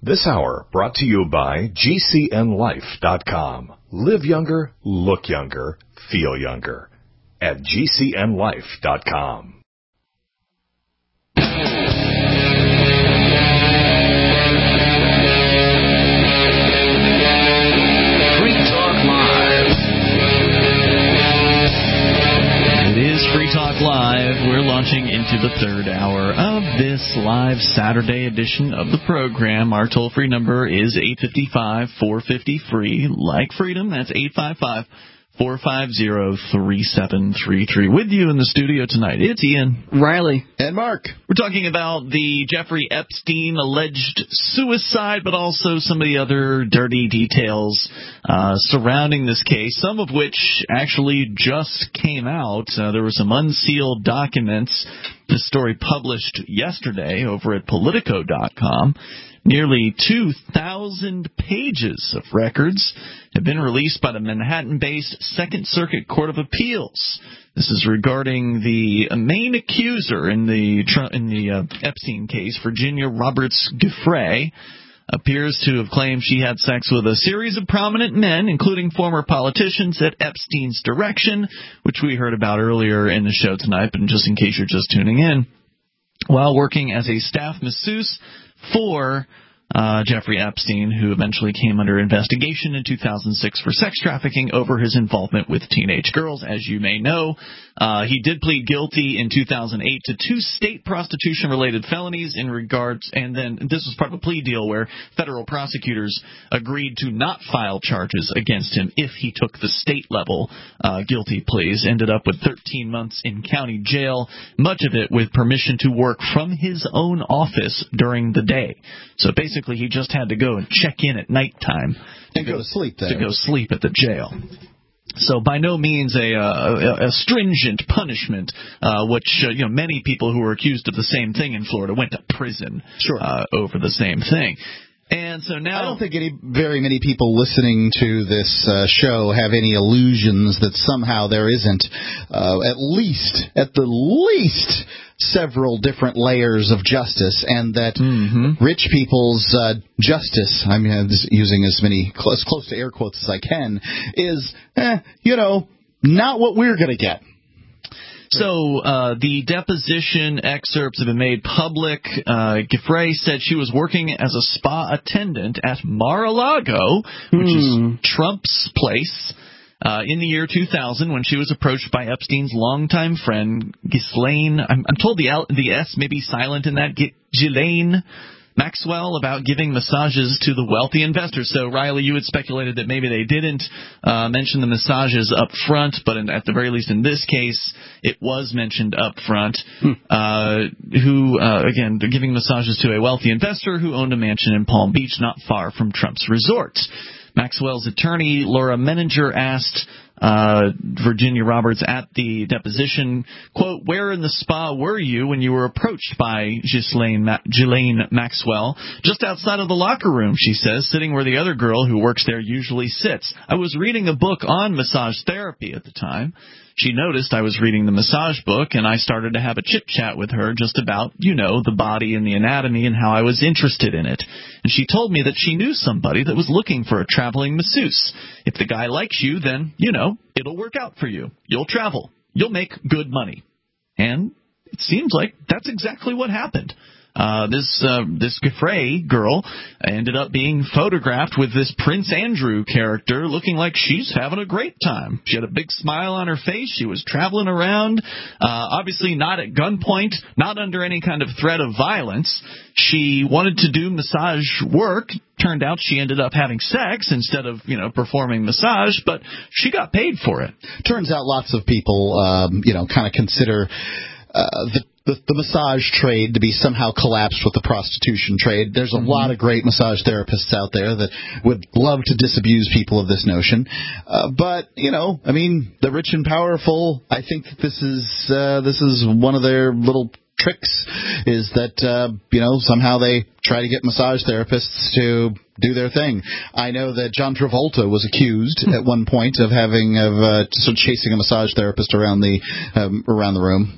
This hour brought to you by GCNLife.com. Live younger, look younger, feel younger. At GCNLife.com. Free Talk Live. We're launching into the third hour of this live Saturday edition of the program. Our toll-free number is 855-450-FREE. Like freedom, that's 855-450-3733. With you in the studio tonight, it's Ian, Riley, and Mark. We're talking about the Jeffrey Epstein alleged suicide, but also some of the other dirty details surrounding this case, some of which actually just came out. There were some unsealed documents. This story published yesterday over at Politico.com. Nearly 2,000 pages of records have been released by the Manhattan-based Second Circuit Court of Appeals. This is regarding the main accuser in the Epstein case, Virginia Roberts Giuffre, appears to have claimed she had sex with a series of prominent men, including former politicians, at Epstein's direction, which we heard about earlier in the show tonight, but just in case you're just tuning in, while working as a staff masseuse for Jeffrey Epstein, who eventually came under investigation in 2006 for sex trafficking over his involvement with teenage girls. As you may know, he did plead guilty in 2008 to 2 state prostitution-related felonies in regards, and then this was part of a plea deal where federal prosecutors agreed to not file charges against him if he took the state-level guilty pleas. Ended up with 13 months in county jail, much of it with permission to work from his own office during the day. So basically, he just had to go and check in at nighttime and go to sleep there. To go sleep at the jail. So by no means a stringent punishment, which many people who were accused of the same thing in Florida went to prison over the same thing. And so now, I don't think very many people listening to this show have any illusions that somehow there isn't at the least several different layers of justice, and that rich people's justice, I'm using as close to air quotes as I can, is not what we're going to get. So the deposition excerpts have been made public. Giuffre said she was working as a spa attendant at Mar-a-Lago, which is Trump's place, in the year 2000 when she was approached by Epstein's longtime friend, Ghislaine, I'm told the S may be silent in that, Ghislaine Maxwell, about giving massages to the wealthy investors. So, Riley, you had speculated that maybe they didn't mention the massages up front, but at the very least in this case, it was mentioned up front. Again, they're giving massages to a wealthy investor who owned a mansion in Palm Beach not far from Trump's resort. Maxwell's attorney, Laura Menninger, asked Virginia Roberts at the deposition, quote, "Where in the spa were you when you were approached by Ghislaine Maxwell?" "Just outside of the locker room," she says, "sitting where the other girl who works there usually sits. I was reading a book on massage therapy at the time. She noticed I was reading the massage book, and I started to have a chit-chat with her just about, the body and the anatomy and how I was interested in it. And she told me that she knew somebody that was looking for a traveling masseuse. If the guy likes you, then, it'll work out for you. You'll travel. You'll make good money." And it seems like that's exactly what happened. This Giuffre girl ended up being photographed with this Prince Andrew character looking like she's having a great time. She had a big smile on her face. She was traveling around, obviously not at gunpoint, not under any kind of threat of violence. She wanted to do massage work. Turned out she ended up having sex instead of, performing massage, but she got paid for it. Turns out lots of people, kind of consider the massage trade to be somehow collapsed with the prostitution trade. There's a lot of great massage therapists out there that would love to disabuse people of this notion. But, the rich and powerful, I think that this is one of their little tricks, is that, somehow they try to get massage therapists to do their thing. I know that John Travolta was accused at one point of chasing a massage therapist around the room.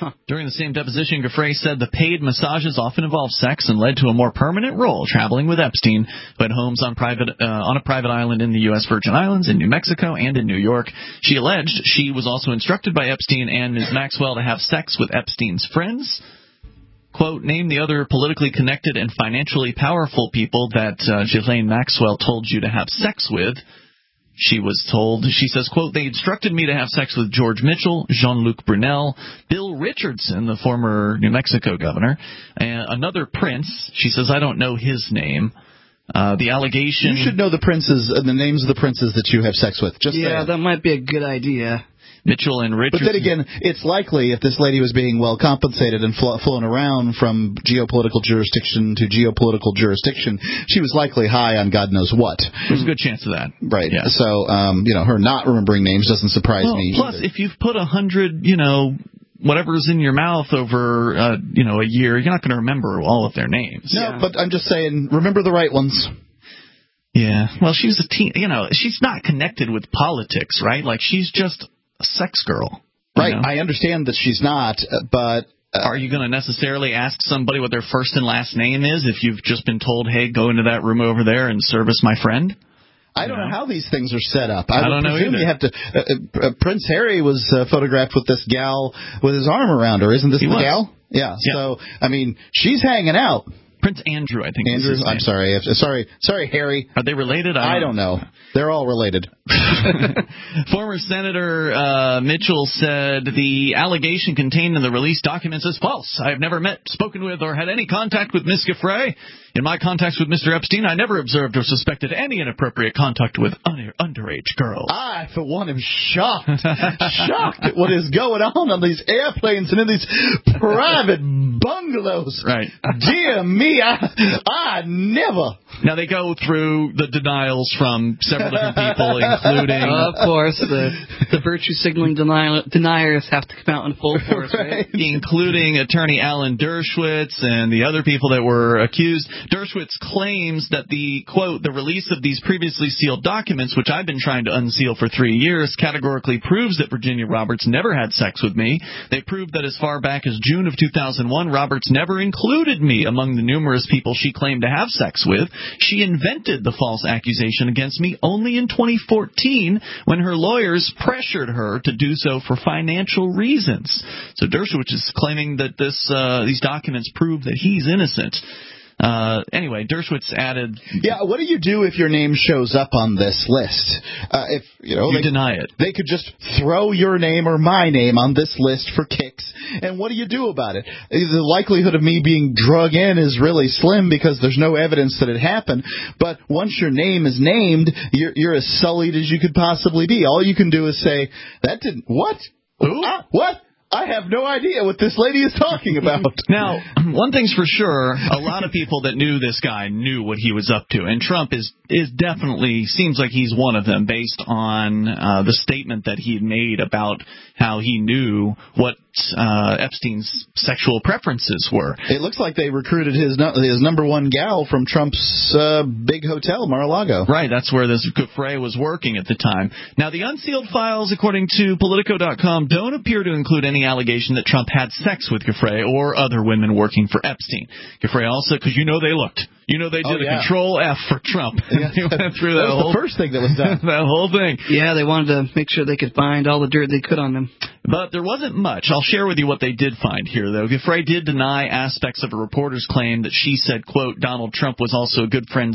During the same deposition, Giuffre said the paid massages often involved sex and led to a more permanent role traveling with Epstein, who had homes on a private island in the U.S. Virgin Islands, in New Mexico, and in New York. She alleged she was also instructed by Epstein and Ms. Maxwell to have sex with Epstein's friends. Quote, name the other politically connected and financially powerful people that Ghislaine Maxwell told you to have sex with. She was told, she says, quote, they instructed me to have sex with George Mitchell, Jean-Luc Brunel, Bill Richardson, the former New Mexico governor, and another prince. She says, I don't know his name. The allegation... You should know the princes, the names of the princes that you have sex with. That might be a good idea. Mitchell and Richardson. But then again, it's likely if this lady was being well compensated and flown around from geopolitical jurisdiction to geopolitical jurisdiction, she was likely high on God knows what. There's a good chance of that. Right. Yeah. So, her not remembering names doesn't surprise me. Plus, if you've put 100, whatever's in your mouth over, a year, you're not going to remember all of their names. No, but I'm just saying, remember the right ones. Yeah. Well, she was a teen. She's not connected with politics, right? Like, she's just a sex girl. Right. I understand that she's not, but... are you going to necessarily ask somebody what their first and last name is if you've just been told, hey, go into that room over there and service my friend? I don't know how these things are set up. I don't know either. You have to. Prince Harry was photographed with this gal with his arm around her. Isn't this the gal? Yeah. So, she's hanging out. Prince Andrew, I think. Andrew, I'm sorry. Sorry, Harry. Are they related? I don't know. They're all related. Former Senator Mitchell said the allegation contained in the released documents is false. I have never met, spoken with, or had any contact with Ms. Giuffre. In my contacts with Mr. Epstein, I never observed or suspected any inappropriate contact with underage girls. I, for one, am shocked. Shocked at what is going on these airplanes and in these private bungalows. Right. Dear me, I never. Now, they go through the denials from several different people, including... Of course, the virtue signaling deniers have to come out in full force, right? Including attorney Alan Dershowitz and the other people that were accused. Dershowitz claims that the, quote, the release of these previously sealed documents, which I've been trying to unseal for 3 years, categorically proves that Virginia Roberts never had sex with me. They proved that as far back as June of 2001, Roberts never included me among the numerous people she claimed to have sex with. She invented the false accusation against me only in 2014 when her lawyers pressured her to do so for financial reasons. So Dershowitz is claiming that these documents prove that he's innocent. Anyway, Dershowitz added... Yeah, what do you do if your name shows up on this list? If they deny it. They could just throw your name or my name on this list for kicks, and what do you do about it? The likelihood of me being drug in is really slim because there's no evidence that it happened, but once your name is named, you're as sullied as you could possibly be. All you can do is say, that didn't... What? Who? What? I have no idea what this lady is talking about. Now, one thing's for sure, a lot of people that knew this guy knew what he was up to, and Trump is definitely, seems like he's one of them based on the statement that he made about how he knew what Epstein's sexual preferences were. It looks like they recruited his number one gal from Trump's big hotel, Mar-a-Lago. Right, that's where this Giuffre was working at the time. Now, the unsealed files, according to Politico.com, don't appear to include any allegation that Trump had sex with Giuffre or other women working for Epstein. Giuffre also, because they looked. They did a Control F for Trump. Yeah. They went through that was the first thing that was done. That whole thing. Yeah, they wanted to make sure they could find all the dirt they could on them. But there wasn't much. I'll share with you what they did find here, though. Giuffre did deny aspects of a reporter's claim that she said, quote, Donald Trump was also a good friend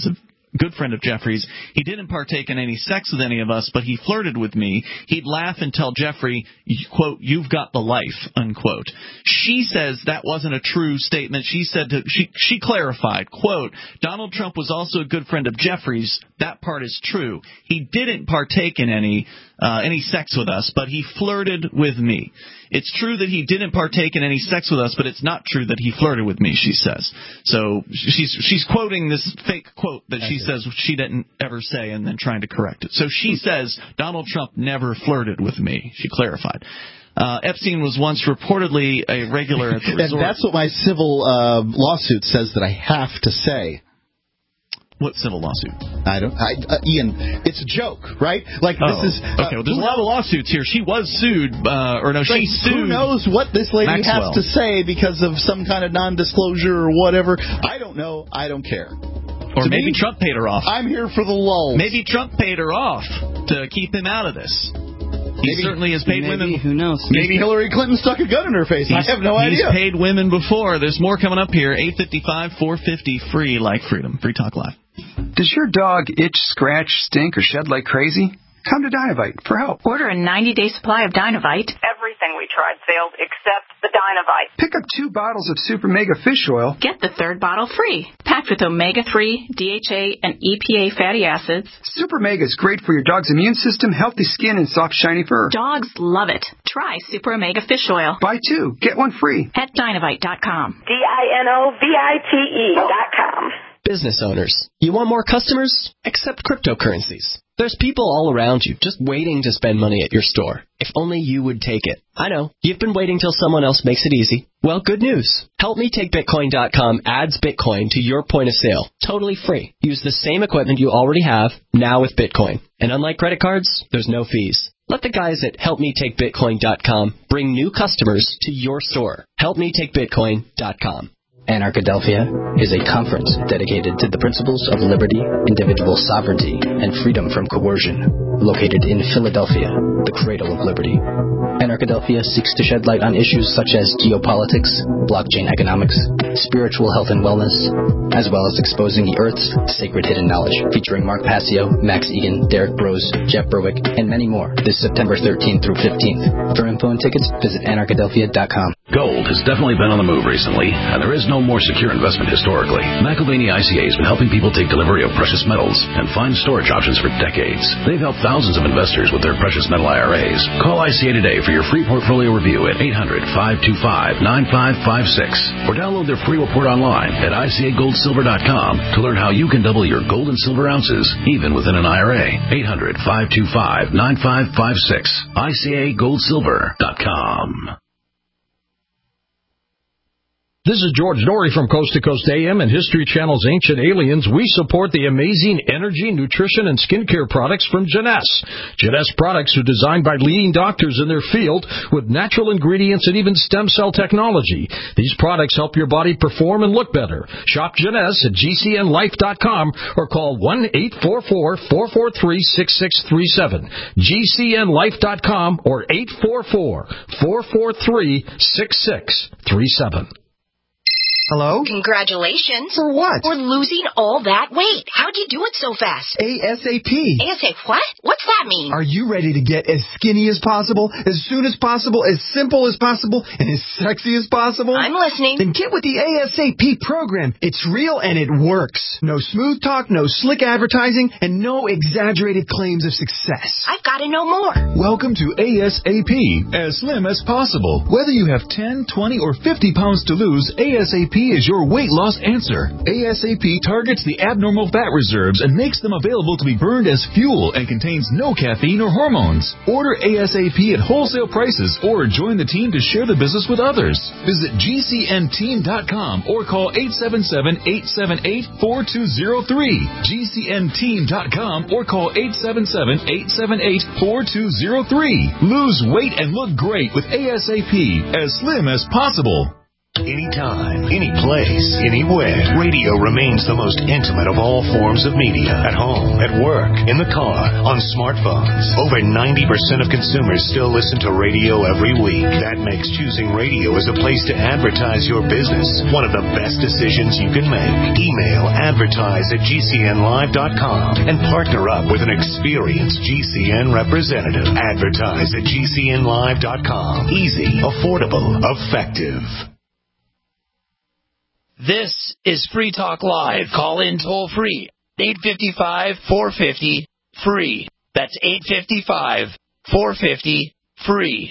of Jeffrey's. He didn't partake in any sex with any of us, but he flirted with me. He'd laugh and tell Jeffrey, quote, you've got the life, unquote. She says that wasn't a true statement. She said she clarified, quote, Donald Trump was also a good friend of Jeffrey's. That part is true. He didn't partake in any sex with us, but he flirted with me. It's true that he didn't partake in any sex with us, but it's not true that he flirted with me, she says. So she's quoting this fake quote that she says she didn't ever say and then trying to correct it. So she says Donald Trump never flirted with me, she clarified. Epstein was once reportedly a regular at the resort. And that's what my civil lawsuit says that I have to say. What civil lawsuit? Ian, it's a joke, right? Like, this is... okay, well, there's a lot of lawsuits here. She was sued, she sued... Who knows what this lady Maxwell has to say because of some kind of non-disclosure or whatever. I don't know. I don't care. Or maybe Trump paid her off. I'm here for the lulls. Maybe Trump paid her off to keep him out of this. He certainly has paid women. Who knows? Maybe Hillary Clinton stuck a gun in her face. I have no idea. He's paid women before. There's more coming up here. 855-450 free like freedom. Free Talk Live. Does your dog itch, scratch, stink, or shed like crazy? Come to Dynovite for help. Order a 90-day supply of Dynovite. Everything we tried failed except the Dynovite. Pick up 2 bottles of Super Mega Fish Oil. Get the 3rd bottle free. Packed with omega-3, DHA, and EPA fatty acids. Super Mega is great for your dog's immune system, healthy skin, and soft, shiny fur. Dogs love it. Try Super Omega Fish Oil. Buy 2, get 1 free. At Dynovite.com. DINOVITE.com. Business owners, you want more customers? Accept cryptocurrencies. There's people all around you just waiting to spend money at your store. If only you would take it. I know, you've been waiting till someone else makes it easy. Well, good news. HelpMeTakeBitcoin.com adds Bitcoin to your point of sale, totally free. Use the same equipment you already have, now with Bitcoin. And unlike credit cards, there's no fees. Let the guys at HelpMeTakeBitcoin.com bring new customers to your store. HelpMeTakeBitcoin.com. Anarchadelphia is a conference dedicated to the principles of liberty, individual sovereignty, and freedom from coercion, located in Philadelphia, the cradle of liberty. Anarchadelphia seeks to shed light on issues such as geopolitics, blockchain economics, spiritual health and wellness, as well as exposing the Earth's sacred hidden knowledge, featuring Mark Passio, Max Egan, Derek Brose, Jeff Berwick, and many more this September 13th through 15th. For info and tickets, visit Anarchadelphia.com. Gold has definitely been on the move recently, and there is no more secure investment historically. McIlvaney ICA has been helping people take delivery of precious metals and find storage options for decades. They've helped thousands of investors with their precious metal IRAs. Call ICA today for your free portfolio review at 800-525-9556 or download their free report online at ICAGoldSilver.com to learn how you can double your gold and silver ounces even within an IRA. 800-525-9556. ICAGoldSilver.com. This is George Norrie from Coast to Coast AM and History Channel's Ancient Aliens. We support the amazing energy, nutrition, and skincare products from Jeunesse. Jeunesse products are designed by leading doctors in their field with natural ingredients and even stem cell technology. These products help your body perform and look better. Shop Jeunesse at GCNLife.com or call 1-844-443-6637. GCNLife.com or 844-443-6637. Hello? Congratulations. For what? For losing all that weight. How'd you do it so fast? ASAP. ASAP what? What's that mean? Are you ready to get as skinny as possible, as soon as possible, as simple as possible, and as sexy as possible? I'm listening. Then get with the ASAP program. It's real and it works. No smooth talk, no slick advertising, and no exaggerated claims of success. I've got to know more. Welcome to ASAP, as slim as possible. Whether you have 10, 20, or 50 pounds to lose, ASAP is your weight loss answer. ASAP targets the abnormal fat reserves and makes them available to be burned as fuel and contains no caffeine or hormones. Order ASAP at wholesale prices or join the team to share the business with others. Visit GCNteam.com or call 877-878-4203. GCNteam.com or call 877-878-4203. Lose weight and look great with ASAP, as slim as possible. Anytime, any place, anywhere. Radio remains the most intimate of all forms of media. At home, at work, in the car, on smartphones. Over 90% of consumers still listen to radio every week. That makes choosing radio as a place to advertise your business one of the best decisions you can make. Email advertise@GCNlive.com and partner up with an experienced GCN representative. Advertise at GCNlive.com. Easy, affordable, effective. This is Free Talk Live. Call in toll free. 855-450-FREE. That's 855-450-FREE.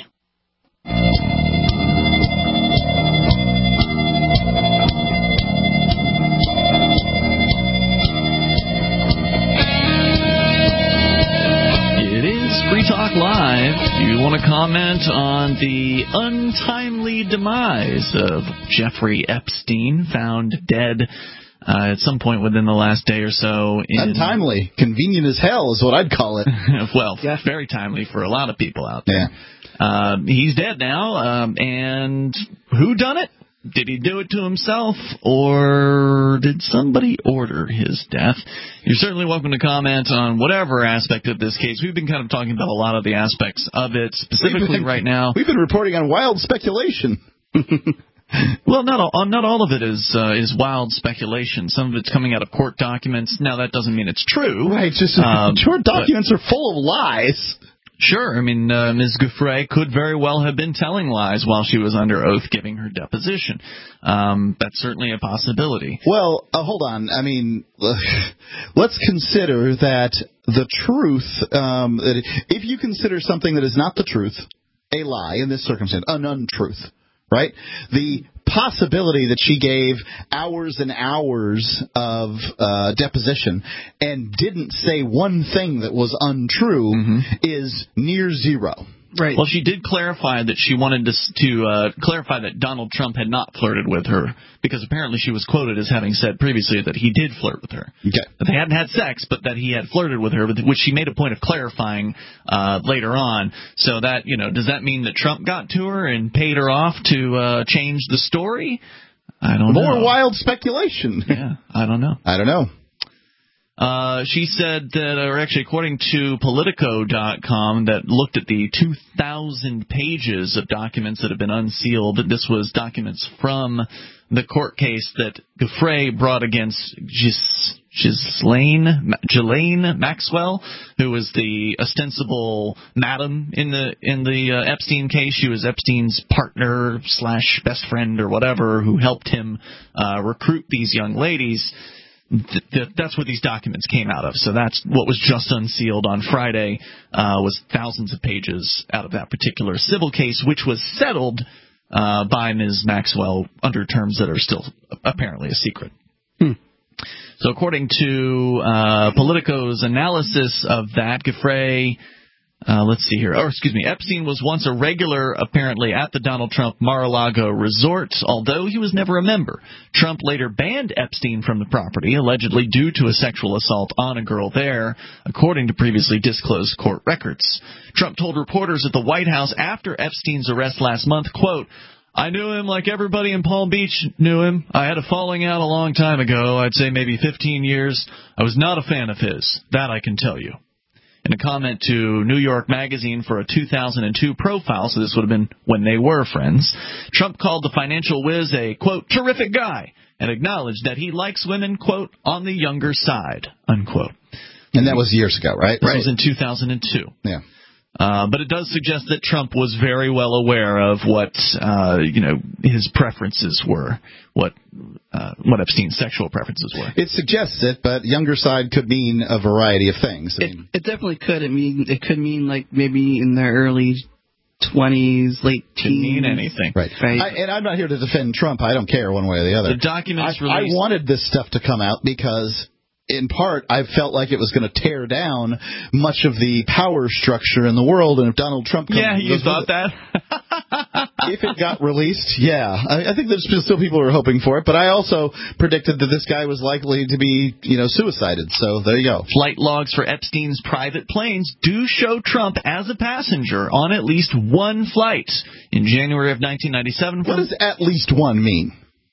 Free Talk Live. Do you want to comment on the untimely demise of Jeffrey Epstein, found dead at some point within the last day or so. Untimely. Convenient as hell is what I'd call it. Well, very timely for a lot of people out there. Yeah. He's dead now, and who done it? Did he do it to himself, or did somebody order his death? You're certainly welcome to comment on whatever aspect of this case. We've been kind of talking about a lot of the aspects of it, specifically right now. We've been reporting on wild speculation. Well, not all of it is wild speculation. Some of it's coming out of court documents. Now, that doesn't mean it's true. Right, just court documents are full of lies. Sure. I mean, Ms. Giuffre could very well have been telling lies while she was under oath giving her deposition. That's certainly a possibility. Well, hold on. I mean, let's consider that the truth, if you consider something that is not the truth, a lie in this circumstance, an untruth, right? The possibility that she gave hours and hours of deposition and didn't say one thing that was untrue is near zero. Right. Well, she did clarify that she wanted to clarify that Donald Trump had not flirted with her, because apparently she was quoted as having said previously that he did flirt with her. Okay. That they hadn't had sex, but that he had flirted with her, which she made a point of clarifying later on. So that, does that mean that Trump got to her and paid her off to change the story? I don't know. More wild speculation. Yeah, I don't know. She said that, or actually according to Politico.com, that looked at the 2,000 pages of documents that have been unsealed, that this was documents from the court case that Giuffre brought against Ghislaine Maxwell, who was the ostensible madam in the Epstein case. She was Epstein's partner / best friend or whatever, who helped him recruit these young ladies. That's what these documents came out of. So that's what was just unsealed on Friday, was thousands of pages out of that particular civil case, which was settled by Ms. Maxwell under terms that are still apparently a secret. So according to Politico's analysis of that, Giuffre... let's see here. Epstein was once a regular, apparently, at the Donald Trump Mar-a-Lago resort, although he was never a member. Trump later banned Epstein from the property, allegedly due to a sexual assault on a girl there, according to previously disclosed court records. Trump told reporters at the White House after Epstein's arrest last month, quote, "I knew him like everybody in Palm Beach knew him. I had a falling out a long time ago, I'd say maybe 15 years. I was not a fan of his. That I can tell you." In a comment to New York Magazine for a 2002 profile, so this would have been when they were friends, Trump called the financial whiz a, quote, "terrific guy," and acknowledged that he likes women, quote, "on the younger side," unquote. And that was years ago, right? This was in 2002. Yeah. But it does suggest that Trump was very well aware of what, his preferences were, what Epstein's sexual preferences were. It suggests it, but younger side could mean a variety of things. It definitely could. It could mean like maybe in their early 20s, late teens. Could mean anything. Right. And I'm not here to defend Trump. I don't care one way or the other. The documents I wanted this stuff to come out because... in part, I felt like it was going to tear down much of the power structure in the world, and if Donald Trump comes... Yeah, you thought that? If it got released, yeah. I think there's still people who are hoping for it, but I also predicted that this guy was likely to be, suicided, so there you go. Flight logs for Epstein's private planes do show Trump as a passenger on at least one flight in January of 1997. What does at least one mean?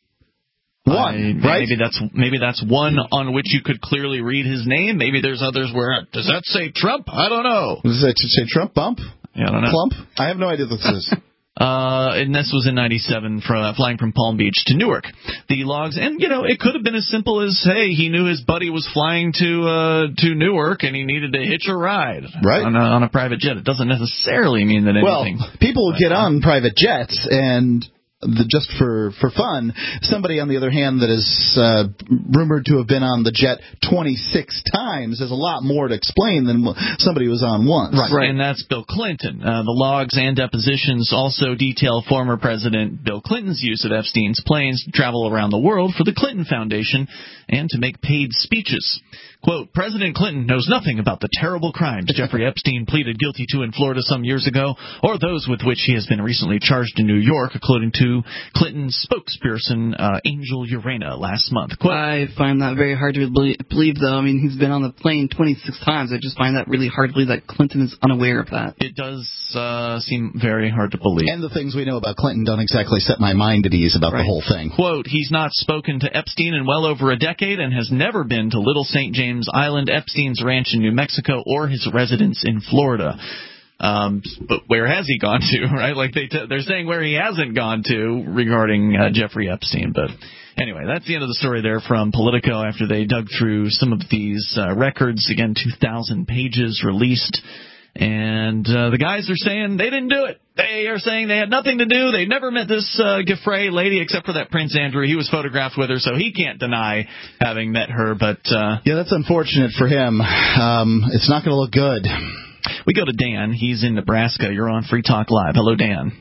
One, right? Maybe that's one on which you could clearly read his name. Maybe there's others where, does that say Trump? I don't know. Does that say Trump bump? Yeah, I don't know. Plump? I have no idea what this is. And this was in 97, flying from Palm Beach to Newark. The logs, and it could have been as simple as, hey, he knew his buddy was flying to Newark and he needed to hitch a ride, right, on a private jet. It doesn't necessarily mean that anything. Well, people get on private jets and. Just for fun, somebody, on the other hand, that is rumored to have been on the jet 26 times has a lot more to explain than somebody who was on once. Right, and that's Bill Clinton. The logs and depositions also detail former President Bill Clinton's use of Epstein's planes to travel around the world for the Clinton Foundation and to make paid speeches. Quote, President Clinton knows nothing about the terrible crimes Jeffrey Epstein pleaded guilty to in Florida some years ago, or those with which he has been recently charged in New York, according to Clinton's spokesperson, Angel Urena, last month. Quote, I find that very hard to believe, though. I mean, he's been on the plane 26 times. I just find that really hard to believe that Clinton is unaware of that. It does seem very hard to believe. And the things we know about Clinton don't exactly set my mind at ease about the whole thing. Quote, he's not spoken to Epstein in well over a decade and has never been to Little St. James Island, Epstein's ranch in New Mexico, or his residence in Florida. But where has he gone to, right? Like they're saying where he hasn't gone to regarding Jeffrey Epstein. But anyway, that's the end of the story there from Politico after they dug through some of these records. Again, 2,000 pages released. And the guys are saying they didn't do it. They are saying they had nothing to do. They never met this Giuffre lady except for that Prince Andrew. He was photographed with her, so he can't deny having met her. But yeah, that's unfortunate for him. It's not going to look good. We go to Dan. He's in Nebraska. You're on Free Talk Live. Hello, Dan.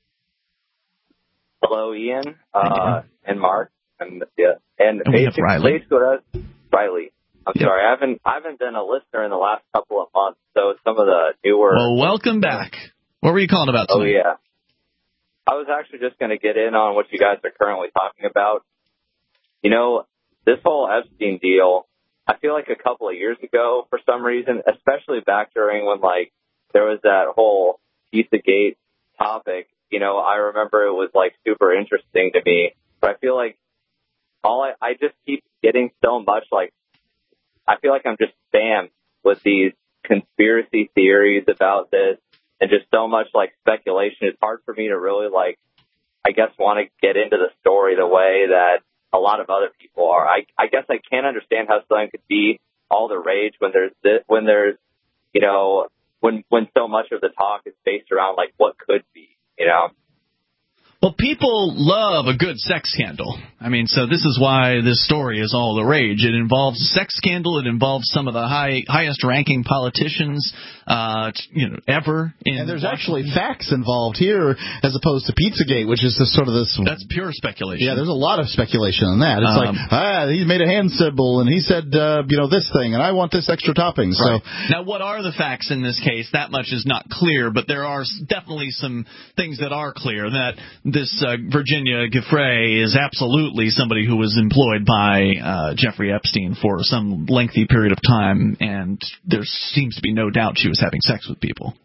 Hello, Ian. And Mark. And we have Riley. Riley. I'm sorry, I haven't been a listener in the last couple of months, so some of the newer... Well, welcome back. What were you calling about tonight? Oh, yeah. I was actually just going to get in on what you guys are currently talking about. You know, this whole Epstein deal, I feel like a couple of years ago, for some reason, especially back during when, like, there was that whole Pizzagate topic, you know, I remember it was, like, super interesting to me. But I feel like I just keep getting so much, like, I feel like I'm just spammed with these conspiracy theories about this and just so much, like, speculation. It's hard for me to really, like, I guess want to get into the story the way that a lot of other people are. I guess I can't understand how something could be all the rage when there's, you know, when so much of the talk is based around, like, what could be, you know? Well, people love a good sex scandal. I mean, so this is why this story is all the rage. It involves a sex scandal. It involves some of the highest-ranking politicians, ever. And there's actually facts involved here, as opposed to Pizzagate, which is this sort of this. That's pure speculation. Yeah, there's a lot of speculation on that. It's like, he made a hand symbol, and he said, this thing, and I want this extra topping. Right. So now, what are the facts in this case? That much is not clear, but there are definitely some things that are clear. That this Virginia Giuffre is absolutely somebody who was employed by Jeffrey Epstein for some lengthy period of time, and there seems to be no doubt she was having sex with people.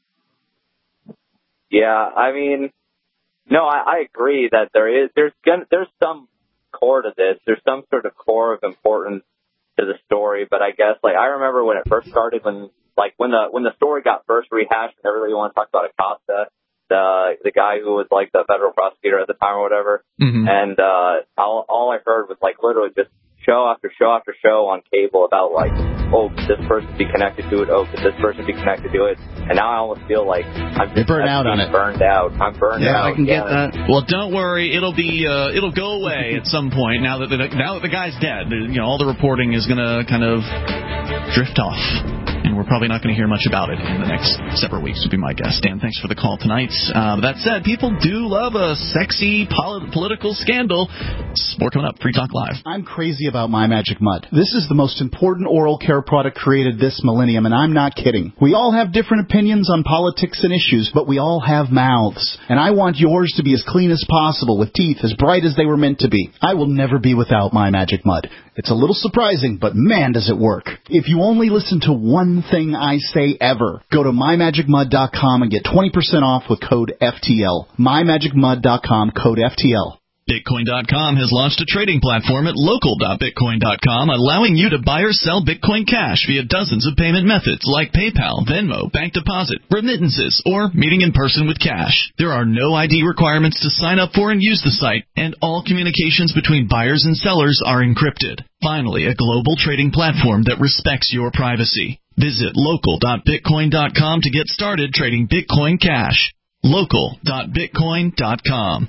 Yeah, I mean, no, I agree that there's some core to this. There's some sort of core of importance to the story, but I guess, like, I remember when it first started, when the story got first rehashed and everybody wanted to talk about Acosta, the guy who was, like, the federal prosecutor at the time or whatever. Mm-hmm. And all I heard was, like, literally just show after show after show on cable about, like, oh, could this person be connected to it? Oh, could this person be connected to it? And now I almost feel like I'm just burned out on it. Burned out. I'm burned out. Yeah, I can get that. Well, don't worry. It'll go away at some point. Now that the guy's dead, all the reporting is going to kind of drift off. And we're probably not going to hear much about it in the next several weeks, would be my guess. Dan, thanks for the call tonight. That said, people do love a sexy political scandal. More coming up. Free Talk Live. I'm crazy about My Magic Mud. This is the most important oral care product created this millennium, and I'm not kidding. We all have different opinions on politics and issues, but we all have mouths. And I want yours to be as clean as possible, with teeth as bright as they were meant to be. I will never be without My Magic Mud. It's a little surprising, but man, does it work. If you only listen to one thing I say ever, go to mymagicmud.com and get 20% off with code FTL. mymagicmud.com, code FTL. Bitcoin.com has launched a trading platform at local.bitcoin.com, allowing you to buy or sell Bitcoin Cash via dozens of payment methods like PayPal, Venmo, bank deposit, remittances, or meeting in person with cash. There are no ID requirements to sign up for and use the site, and all communications between buyers and sellers are encrypted. Finally, a global trading platform that respects your privacy. Visit local.bitcoin.com to get started trading Bitcoin Cash. local.bitcoin.com.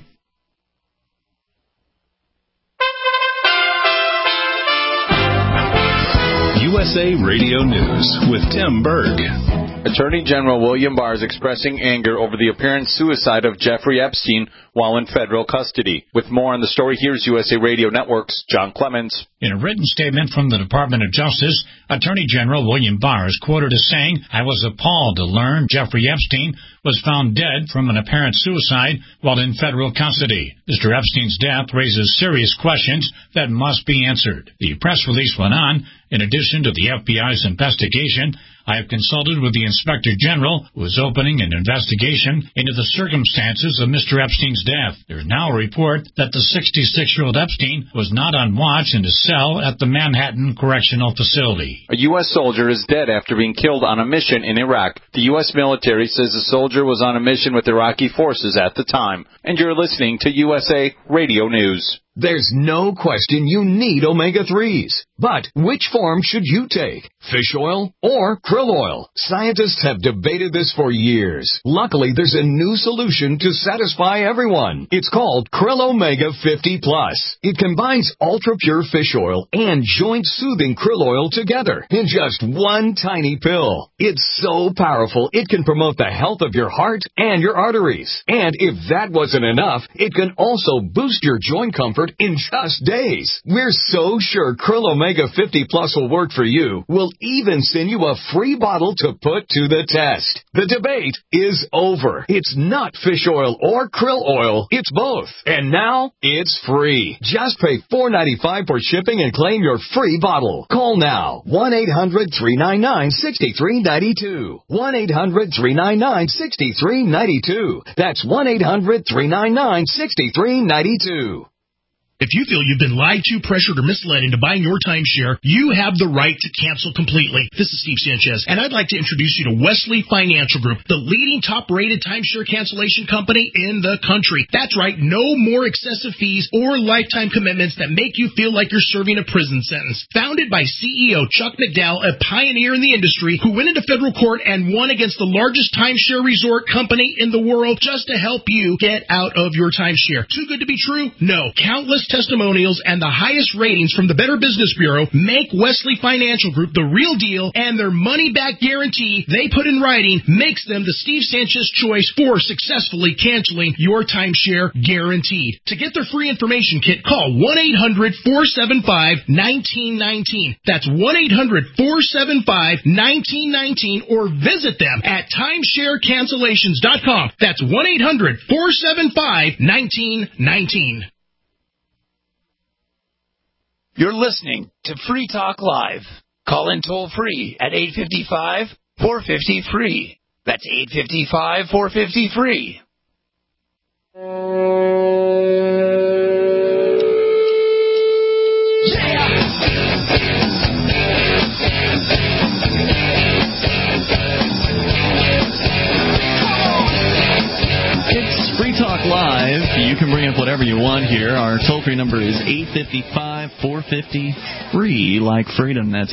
USA Radio News with Tim Berg. Attorney General William Barr is expressing anger over the apparent suicide of Jeffrey Epstein while in federal custody. With more on the story, here's USA Radio Network's John Clemens. In a written statement from the Department of Justice, Attorney General William Barr is quoted as saying, "I was appalled to learn Jeffrey Epstein was found dead from an apparent suicide while in federal custody. Mr. Epstein's death raises serious questions that must be answered." The press release went on, "In addition to the FBI's investigation, I have consulted with the Inspector General, who is opening an investigation into the circumstances of Mr. Epstein's death. There is now a report that the 66-year-old Epstein was not on watch in his cell at the Manhattan Correctional Facility." A U.S. soldier is dead after being killed on a mission in Iraq. The U.S. military says the soldier was on a mission with Iraqi forces at the time. And you're listening to USA Radio News. There's no question you need omega-3s. But which form should you take? Fish oil or krill oil? Scientists have debated this for years. Luckily, there's a new solution to satisfy everyone. It's called Krill Omega 50 Plus. It combines ultra-pure fish oil and joint-soothing krill oil together in just one tiny pill. It's so powerful, it can promote the health of your heart and your arteries. And if that wasn't enough, it can also boost your joint comfort in just days. We're so sure Krill Omega 50 Plus will work for you. We'll even send you a free bottle to put to the test. The debate is over. It's not fish oil or krill oil. It's both. And now it's free. Just pay $4.95 for shipping and claim your free bottle. Call now. 1-800-399-6392. 1-800-399-6392. That's 1-800-399-6392. If you feel you've been lied to, pressured, or misled into buying your timeshare, you have the right to cancel completely. This is Steve Sanchez, and I'd like to introduce you to Wesley Financial Group, the leading top-rated timeshare cancellation company in the country. That's right, no more excessive fees or lifetime commitments that make you feel like you're serving a prison sentence. Founded by CEO Chuck McDowell, a pioneer in the industry who went into federal court and won against the largest timeshare resort company in the world just to help you get out of your timeshare. Too good to be true? No. Countless testimonials and the highest ratings from the Better Business Bureau make Wesley Financial Group the real deal, and their money-back guarantee they put in writing makes them the Steve Sanchez choice for successfully canceling your timeshare guaranteed. To get their free information kit, call 1-800-475-1919. That's 1-800-475-1919, or visit them at timesharecancellations.com. That's 1-800-475-1919. You're listening to Free Talk Live. Call in toll free at 855-450-FREE. That's 855-450-FREE. It's Free Talk Live. You can bring up whatever you want here. Our toll-free number is 855-450-FREE, like freedom. That's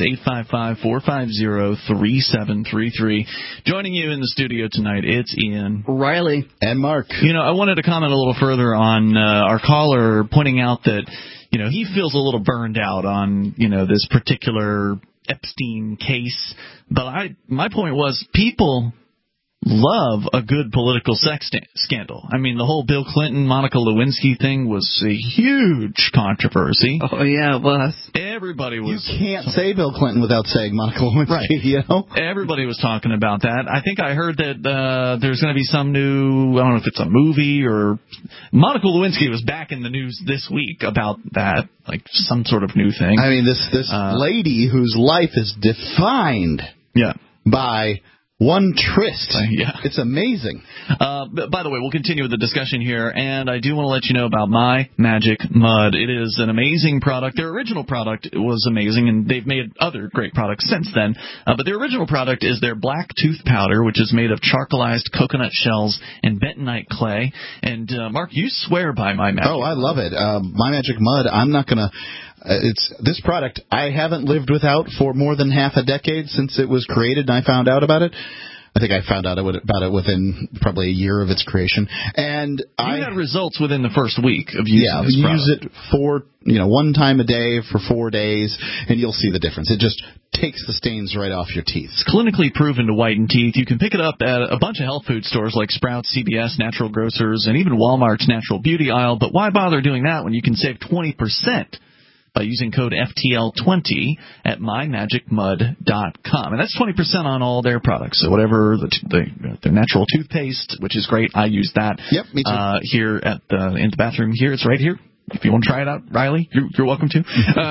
855-450-3733. Joining you in the studio tonight, it's Ian, Riley, and Mark. You know, I wanted to comment a little further on our caller pointing out that, you know, he feels a little burned out on, you know, this particular Epstein case. But my point was, people love a good political sex scandal. I mean, the whole Bill Clinton, Monica Lewinsky thing was a huge controversy. Oh, yeah, it was. Everybody was... You can't say Bill Clinton without saying Monica Lewinsky, right. You know? Everybody was talking about that. I think I heard that there's going to be some new, I don't know if it's a movie or... Monica Lewinsky was back in the news this week about that, like some sort of new thing. I mean, this lady whose life is defined by... one tryst. Yeah. It's amazing. By the way, we'll continue with the discussion here, and I do want to let you know about My Magic Mud. It is an amazing product. Their original product was amazing, and they've made other great products since then. But their original product is their black tooth powder, which is made of charcoalized coconut shells and bentonite clay. And, Mark, you swear by My Magic Mud. Oh, I love it. My Magic Mud, I'm not going to... it's this product I haven't lived without for more than half a decade since it was created and I found out about it. I think I found out about it within probably a year of its creation. And you had results within the first week of using this product. Use it one time a day for 4 days, and you'll see the difference. It just takes the stains right off your teeth. It's clinically proven to whiten teeth. You can pick it up at a bunch of health food stores like Sprouts, CVS, Natural Grocers, and even Walmart's Natural Beauty aisle. But why bother doing that when you can save 20% by using code FTL20 at mymagicmud.com. And that's 20% on all their products. So whatever their natural toothpaste, which is great. I use that. Yep, me too. Here in the bathroom here. It's right here. If you want to try it out, Riley, you're welcome to.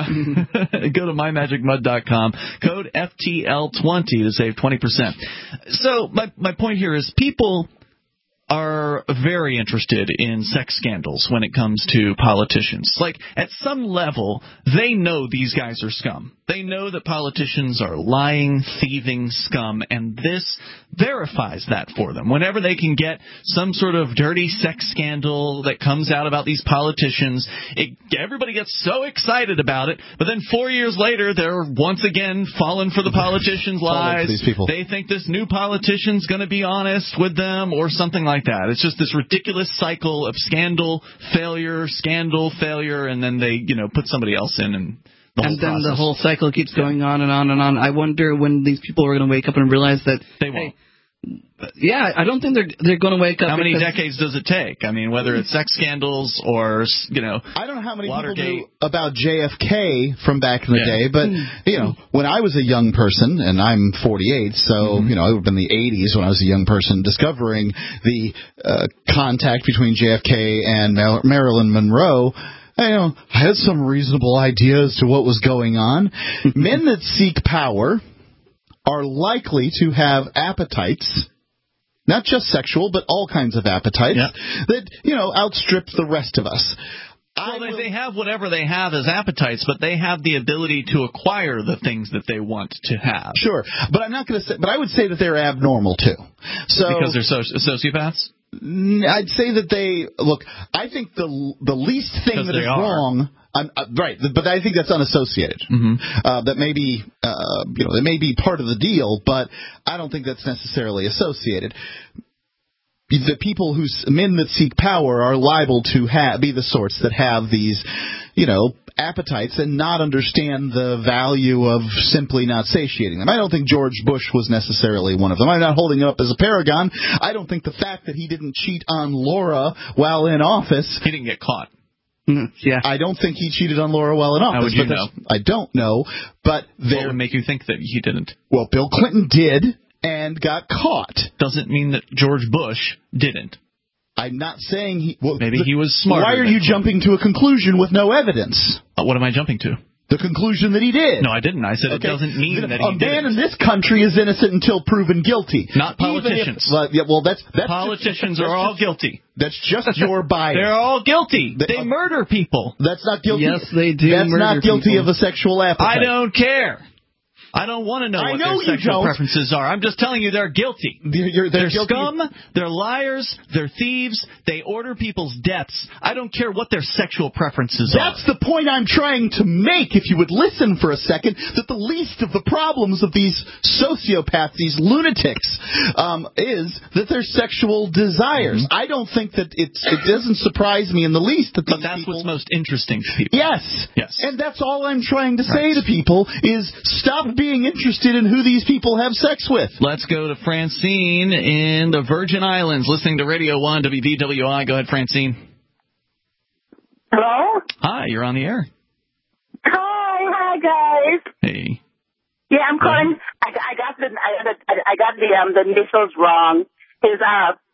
Go to mymagicmud.com, code FTL20 to save 20%. So my point here is people are very interested in sex scandals when it comes to politicians. Like, at some level, they know these guys are scum. They know that politicians are lying, thieving scum, and this verifies that for them. Whenever they can get some sort of dirty sex scandal that comes out about these politicians, everybody gets so excited about it, but then 4 years later, they're once again falling for the politicians' lies. These people. They think this new politician's going to be honest with them or something like that. It's just this ridiculous cycle of scandal, failure, and then they, put somebody else in and the whole cycle keeps going on and on and on. I wonder when these people are going to wake up and realize that they won't. Yeah, I don't think they're going to wake up. How many decades does it take? I mean, whether it's sex scandals or, I don't know how many Watergate. people knew about JFK from back in the day, but, when I was a young person, and I'm 48, so, it would have been the 80s when I was a young person, discovering the contact between JFK and Marilyn Monroe. I had some reasonable idea as to what was going on. Men that seek power are likely to have appetites, not just sexual, but all kinds of appetites that, outstrip the rest of us. Well, they have whatever they have as appetites, but they have the ability to acquire the things that they want to have. Sure, but I'm not going to say. But I would say that they're abnormal too. So because they're sociopaths. I'd say that they look. I think the least thing that is wrong. Right, but I think that's unassociated. That may be, it may be part of the deal, but I don't think that's necessarily associated. The people men that seek power are liable to be the sorts that have these, appetites and not understand the value of simply not satiating them. I don't think George Bush was necessarily one of them. I'm not holding him up as a paragon. I don't think the fact that he didn't cheat on Laura while in office. He didn't get caught. Yeah, I don't think he cheated on Laura while in office. How would you know? I don't know, but what would make you think that he didn't? Well, Bill Clinton did and got caught. Doesn't mean that George Bush didn't. I'm not saying maybe he was smarter. Why are you jumping to a conclusion with no evidence? What am I jumping to? The conclusion that he did. No, I didn't. I said it doesn't mean that he did. A man in this country is innocent until proven guilty. Not politicians. That's politicians are all guilty. That's just your bias. They're all guilty. They murder people. That's not guilty. Yes, they do. That's not guilty of a sexual appetite. I don't care. I don't want to know what their sexual preferences are. I'm just telling you they're guilty. They're scum, they're liars, they're thieves, they order people's deaths. I don't care what their sexual preferences are. That's the point I'm trying to make, if you would listen for a second, that the least of the problems of these sociopaths, these lunatics, is that they're sexual desires. I don't think that it doesn't surprise me in the least that these that's what's most interesting to people. Yes. And that's all I'm trying to say to people is stop being interested in who these people have sex with. Let's go to Francine in the Virgin Islands, listening to Radio 1 WVWI. Go ahead, Francine. Hello? Hi, you're on the air. Hi, guys. Hey. Yeah, I'm calling. I got the initials wrong. It's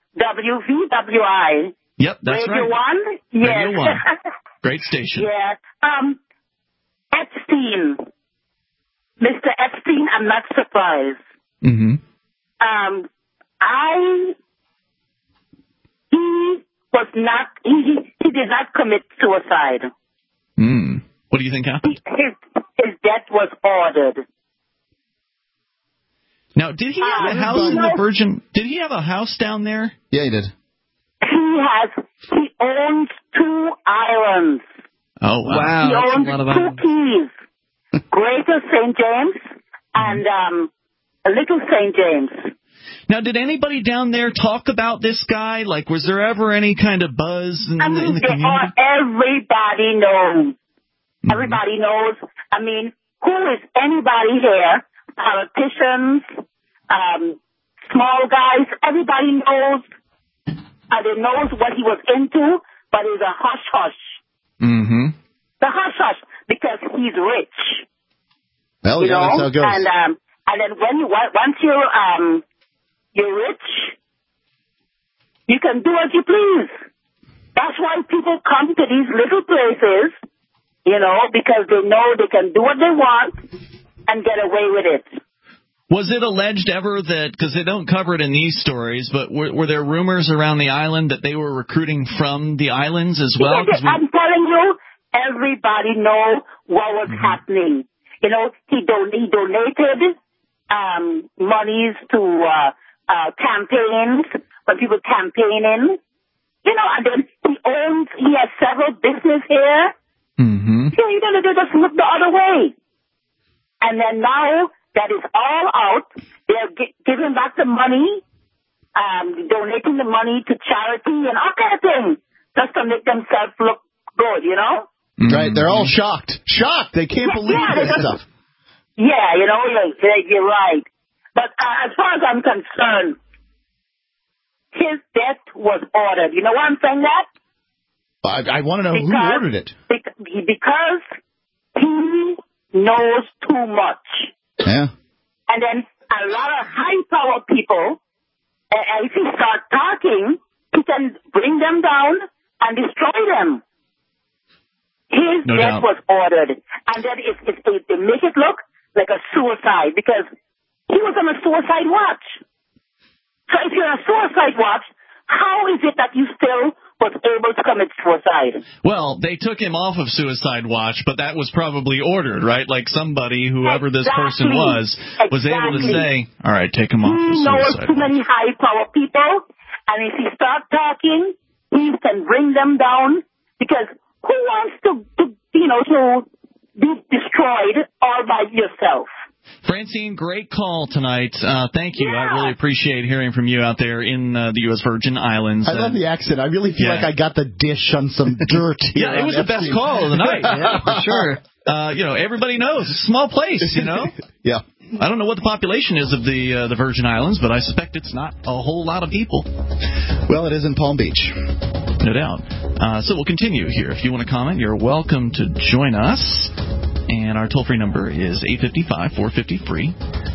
WVWI. Yep, that's Radio right. 1? Yes. Radio 1. Great station. Yeah. Epstein. Mr. Epstein, I'm not surprised. Mm-hmm. He did not commit suicide. What do you think happened? His death was ordered. Now, did he have a house in the Virgin? Did he have a house down there? Yeah, he did. He owns 2 islands. Oh, wow. He owns 2 keys. Greater St. James and Little St. James. Now, did anybody down there talk about this guy? Like, was there ever any kind of buzz in the community? Everybody knows. Mm-hmm. Everybody knows. I mean, who is anybody here? Politicians, small guys, everybody knows. They knows what he was into, but it's a hush-hush. Mm-hmm. The hush-hush, because he's rich. Well, yeah, that's how it goes. And then once you're rich, you can do as you please. That's why people come to these little places, because they know they can do what they want and get away with it. Was it alleged ever that, because they don't cover it in these stories, but were there rumors around the island that they were recruiting from the islands as well? Yeah, I'm telling you, everybody knows what was happening. He donated monies to campaigns, when people campaigning, and then he has several business here. Mm-hmm. They just look the other way. And then now that is all out, they're giving back the money, donating the money to charity and all kind of things, just to make themselves look good, Mm-hmm. Right, they're all shocked. Shocked! They can't believe this stuff. Yeah, you're right. But as far as I'm concerned, his death was ordered. You know why I'm saying that? I want to know who ordered it. Because he knows too much. Yeah. And then a lot of high-power people, if he starts talking, he can bring them down and destroy them. His death was ordered. And then they make it look like a suicide, because he was on a suicide watch. So if you're on a suicide watch, how is it that you still was able to commit suicide? Well, they took him off of suicide watch, but that was probably ordered, right? Like somebody, whoever this person was able to say, all right, take him off of suicide watch. He knows too many high-power people, and if he starts talking, he can bring them down, because who wants to be destroyed all by yourself? Francine, great call tonight. Thank you. Yeah. I really appreciate hearing from you out there in the U.S. Virgin Islands. I love the accent. I really feel like I got the dish on some dirt here. Yeah, it was the best call of the night. Yeah, for sure. Everybody knows. It's a small place, Yeah. I don't know what the population is of the Virgin Islands, but I suspect it's not a whole lot of people. Well, it is in Palm Beach. No doubt. So we'll continue here. If you want to comment, you're welcome to join us. And our toll-free number is 855-450-FREE,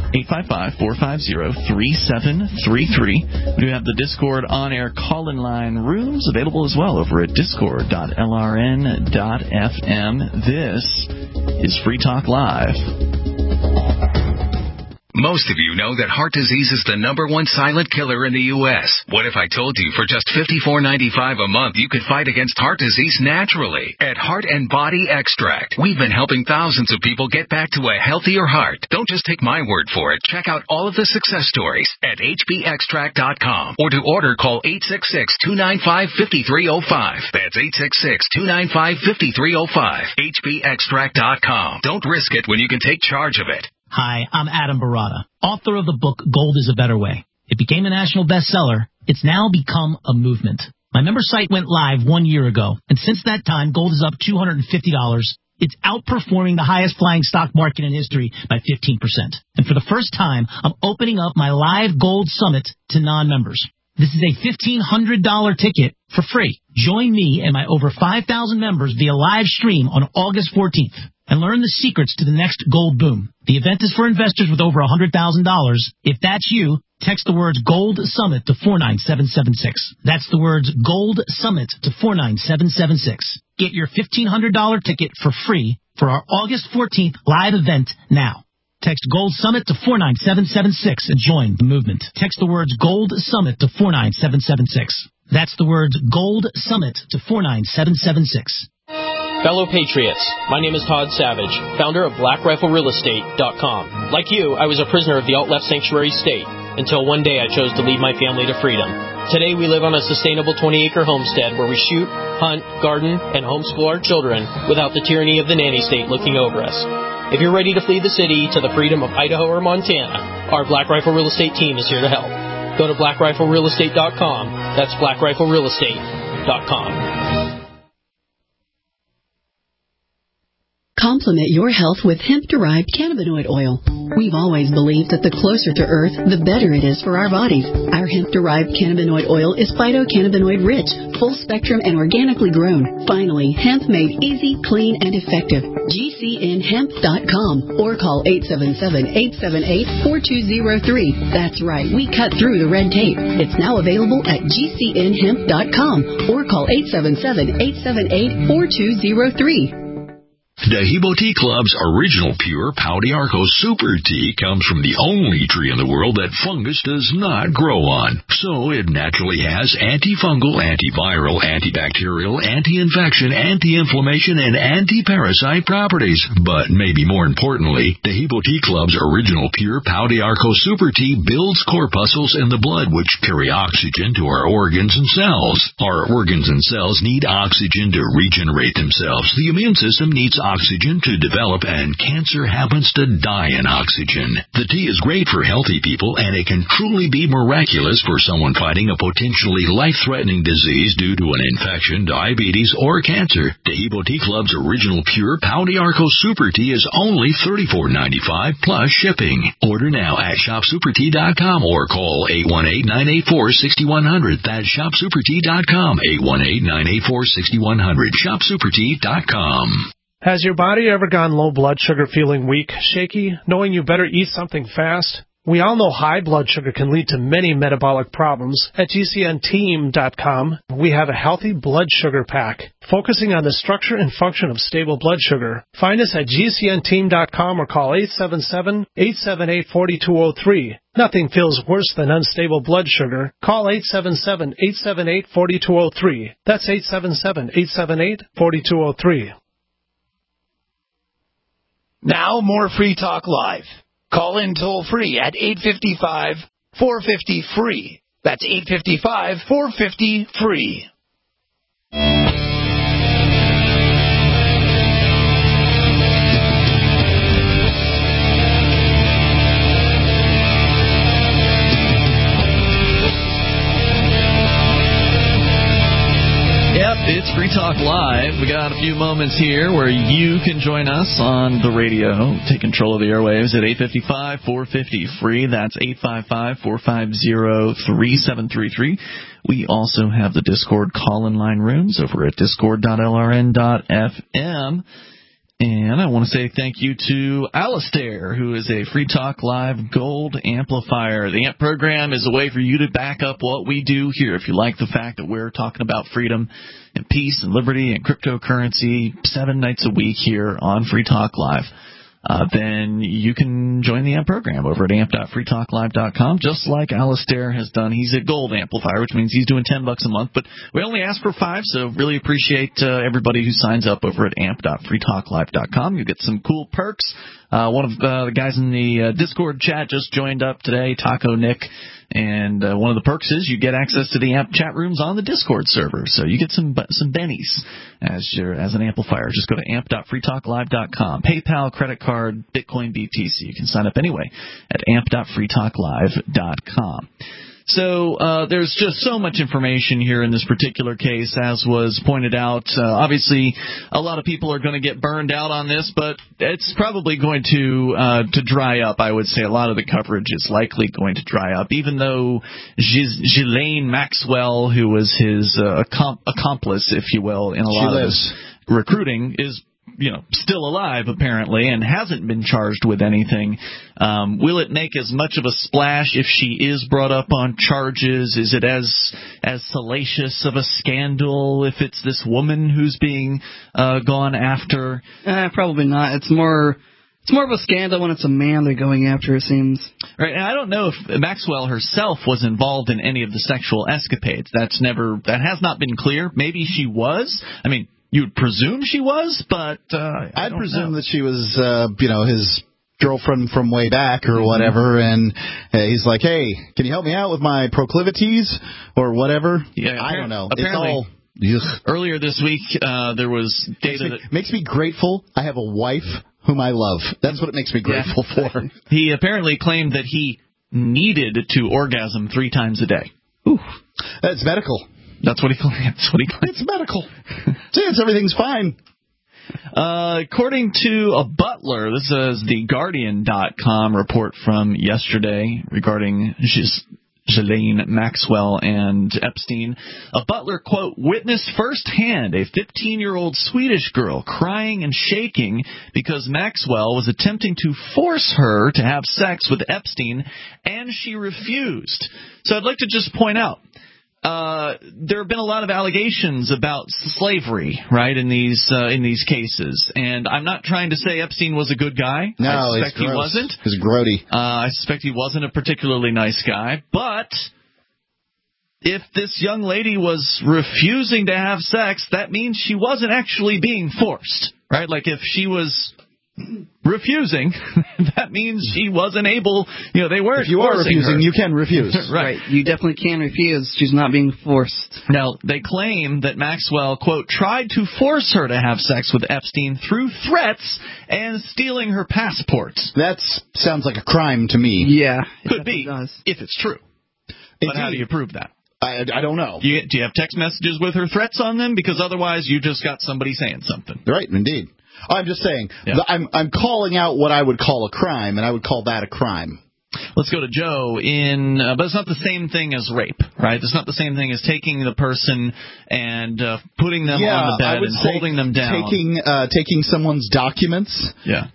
855-450-3733. We do have the Discord on-air call-in line rooms available as well over at discord.lrn.fm. This is Free Talk Live. Most of you know that heart disease is the #1 silent killer in the U.S. What if I told you for just $54.95 a month you could fight against heart disease naturally? At Heart and Body Extract, we've been helping thousands of people get back to a healthier heart. Don't just take my word for it. Check out all of the success stories at hbextract.com, or to order, call 866-295-5305. That's 866-295-5305. hbextract.com. Don't risk it when you can take charge of it. Hi, I'm Adam Barata, author of the book Gold is a Better Way. It became a national bestseller. It's now become a movement. My member site went live 1 year ago, and since that time, gold is up $250. It's outperforming the highest flying stock market in history by 15%. And for the first time, I'm opening up my live gold summit to non-members. This is a $1,500 ticket for free. Join me and my over 5,000 members via live stream on August 14th. And learn the secrets to the next gold boom. The event is for investors with over $100,000. If that's you, text the words Gold Summit to 49776. That's the words Gold Summit to 49776. Get your $1,500 ticket for free for our August 14th live event now. Text Gold Summit to 49776 and join the movement. Text the words Gold Summit to 49776. That's the words Gold Summit to 49776. Fellow Patriots, my name is Todd Savage, founder of BlackRifleRealEstate.com. Like you, I was a prisoner of the alt-left sanctuary state until one day I chose to lead my family to freedom. Today we live on a sustainable 20-acre homestead where we shoot, hunt, garden, and homeschool our children without the tyranny of the nanny state looking over us. If you're ready to flee the city to the freedom of Idaho or Montana, our Black Rifle Real Estate team is here to help. go to blackriflerealestate.com. That's blackriflerealestate.com. Complement your health with hemp-derived cannabinoid oil. We've always believed that the closer to Earth, the better it is for our bodies. Our hemp-derived cannabinoid oil is phytocannabinoid rich, full spectrum, and organically grown. Finally, hemp made easy, clean, and effective. GCNhemp.com or call 877-878-4203. That's right, we cut through the red tape. It's now available at GCNhemp.com or call 877-878-4203. Dehibo Tea Club's original pure Pau d'Arco Super Tea comes from the only tree in the world that fungus does not grow on. So it naturally has antifungal, antiviral, antibacterial, anti-infection, anti-inflammation, and anti-parasite properties. But maybe more importantly, Dehibo Tea Club's original pure Pau d'Arco Super Tea builds corpuscles in the blood which carry oxygen to our organs and cells. Our organs and cells need oxygen to regenerate themselves. The immune system needs oxygen to develop, and cancer happens to die in oxygen. The tea is great for healthy people, and it can truly be miraculous for someone fighting a potentially life-threatening disease due to an infection, diabetes, or cancer. Dehibo Tea Club's original pure Pau d'Arco Super Tea is only $34.95 plus shipping. Order now at shopsupertea.com or call 818-984-6100. That's shopsupertea.com, 818-984-6100. shopsupertea.com. Has your body ever gone low blood sugar, feeling weak, shaky, knowing you better eat something fast? We all know high blood sugar can lead to many metabolic problems. At GCNteam.com, we have a healthy blood sugar pack, focusing on the structure and function of stable blood sugar. Find us at GCNteam.com or call 877-878-4203. Nothing feels worse than unstable blood sugar. Call 877-878-4203. That's 877-878-4203. Now more Free Talk Live. Call in toll free at 855-450-FREE. That's 855-450-FREE. It's Free Talk Live. We got a few moments here where you can join us on the radio. Take control of the airwaves at 855-450-FREE. That's 855-450-3733. We also have the Discord call-in line rooms over at discord.lrn.fm. And I want to say thank you to Alistair, who is a Free Talk Live Gold Amplifier. The AMP program is a way for you to back up what we do here. If you like the fact that we're talking about freedom and peace and liberty and cryptocurrency 7 nights a week here on Free Talk Live, then you can join the AMP program over at amp.freetalklive.com, just like Alistair has done. He's a gold amplifier, which means he's doing $10 a month, but we only ask for 5, so really appreciate everybody who signs up over at amp.freetalklive.com. You get some cool perks. One of the guys in the Discord chat just joined up today, Taco Nick, and one of the perks is you get access to the AMP chat rooms on the Discord server, so you get some bennies as an amplifier. Just go to amp.freetalklive.com. PayPal, credit card, Bitcoin, BTC. You can sign up anyway at amp.freetalklive.com. So there's just so much information here in this particular case, as was pointed out. Obviously, a lot of people are going to get burned out on this, but it's probably going to dry up. I would say a lot of the coverage is likely going to dry up, even though Ghislaine Maxwell, who was his accomplice, if you will, in a lot of this recruiting, is still alive, apparently, and hasn't been charged with anything. Will it make as much of a splash if she is brought up on charges? Is it as salacious of a scandal if it's this woman who's being gone after? Probably not. It's more of a scandal when it's a man they're going after, it seems. Right, and I don't know if Maxwell herself was involved in any of the sexual escapades. That has not been clear. Maybe she was. I mean, you'd presume she was, but I'd presume that she was, his girlfriend from way back or whatever, and he's like, hey, can you help me out with my proclivities or whatever? Yeah, I don't know. Apparently, it's all earlier this week, there was data that makes me grateful I have a wife whom I love. That's what it makes me grateful for. He apparently claimed that he needed to orgasm 3 times a day. Ooh, that's medical. That's what he claimed. It's medical. Everything's fine. According to a butler, this is the Guardian.com report from yesterday regarding Ghislaine Maxwell and Epstein. A butler, quote, witnessed firsthand a 15-year-old Swedish girl crying and shaking because Maxwell was attempting to force her to have sex with Epstein, and she refused. So I'd like to just point out, there have been a lot of allegations about slavery, right, in these cases, and I'm not trying to say Epstein was a good guy. No, I suspect he wasn't. He's grody. I suspect he wasn't a particularly nice guy, but if this young lady was refusing to have sex, that means she wasn't actually being forced, right? Like if she was refusing, that means she wasn't able, they weren't. If you are refusing, her. you can refuse. Right. You definitely can refuse. She's not being forced. Now, they claim that Maxwell, quote, tried to force her to have sex with Epstein through threats and stealing her passport. That sounds like a crime to me. Yeah. Could be, if it's true. But how do you prove that? I don't know. Do you have text messages with her threats on them? Because otherwise you just got somebody saying something. Right, indeed. I'm just saying, I'm calling out what I would call a crime, and I would call that a crime. Let's go to Joe but it's not the same thing as rape, right? It's not the same thing as taking the person and putting them on the bed and holding them down. Taking someone's documents,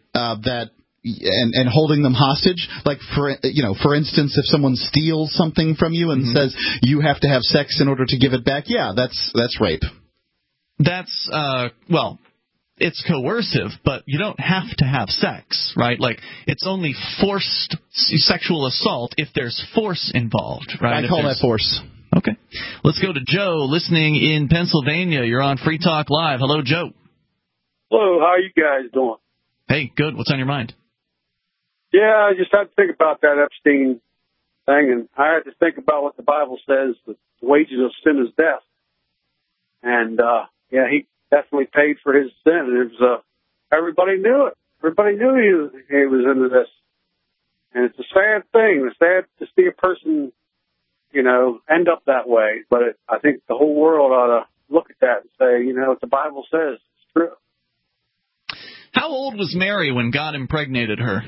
and holding them hostage. Like for instance, if someone steals something from you and says you have to have sex in order to give it back, that's rape. That's it's coercive, but you don't have to have sex, right? Like, it's only forced sexual assault if there's force involved, right? I call that force. Okay. Let's go to Joe, listening in Pennsylvania. You're on Free Talk Live. Hello, Joe. Hello, how are you guys doing? Hey, good. What's on your mind? Yeah, I just had to think about that Epstein thing, and I had to think about what the Bible says, the wages of sin is death. And, he definitely paid for his sin. It was, everybody knew it. Everybody knew he was into this. And it's a sad thing. It's sad to see a person, end up that way. But I think the whole world ought to look at that and say, what the Bible says is true. How old was Mary when God impregnated her?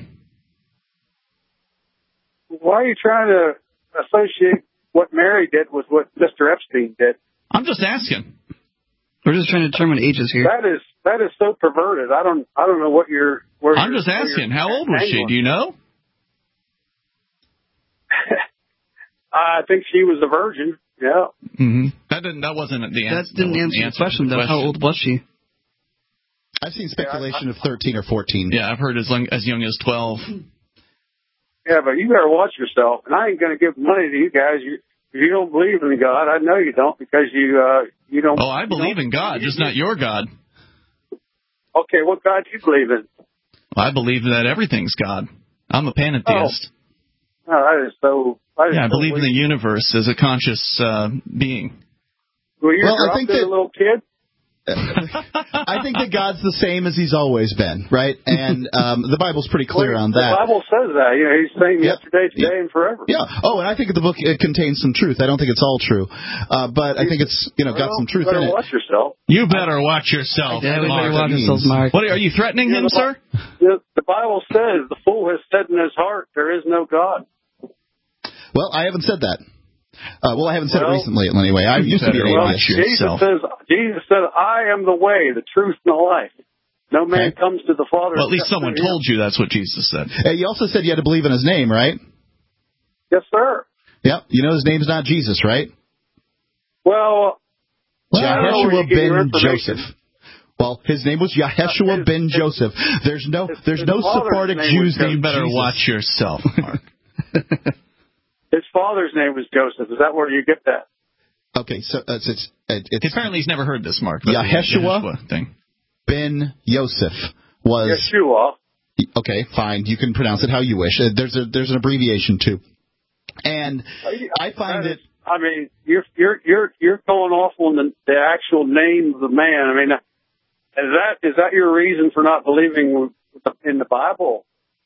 Why are you trying to associate what Mary did with what Mr. Epstein did? I'm just asking. We're just trying to determine ages here. That is so perverted. I don't know what you're. I'm just asking. How old was she? Do you know? I think she was a virgin. Yeah. Mm-hmm. That wasn't the answer. That didn't answer the question, though. How old was she? I've seen speculation of 13 or 14. Yeah, I've heard as young as 12. Yeah, but you better watch yourself. And I ain't going to give money to you guys. If you don't believe in God, I know you don't, because you don't. Oh, I believe in God, just not your God. Okay, what God do you believe in? I believe that everything's God. I'm a pantheist. Oh, that is so. I believe in the universe as a conscious being. Well, I think that a little kid. I think that God's the same as he's always been, right? And the Bible's pretty clear on that. The Bible says that. He's the same yesterday, today, and forever. Yeah. Oh, and I think the book contains some truth. I don't think it's all true, but I think it's got some truth in it. Watch yourself. You better watch yourself. Yeah, we better watch ourselves, Mark. What are you threatening him, sir? The Bible says the fool has said in his heart, "There is no God." Well, I haven't said that. I haven't said it recently, anyway. I used to be an atheist. Jesus said, "I am the way, the truth, and the life. No man comes to the Father." Well, at least someone told you that's what Jesus said. You also said you had to believe in his name, right? Yes, sir. Yep. You know his name's not Jesus, right? Well, Yaheshua ben Joseph. Well, his name was Yaheshua ben Joseph. There's no Sephardic Jews named You better Jesus. watch yourself, Mark. His father's name was Joseph. Is that where you get that? Okay, so it's apparently he's never heard this, Mark. Yaheshua thing. Ben Yosef was Yeshua. Okay, fine. You can pronounce it how you wish. There's an abbreviation too, and I find it. I mean, you're going off on the actual name of the man. I mean, is that your reason for not believing in the Bible?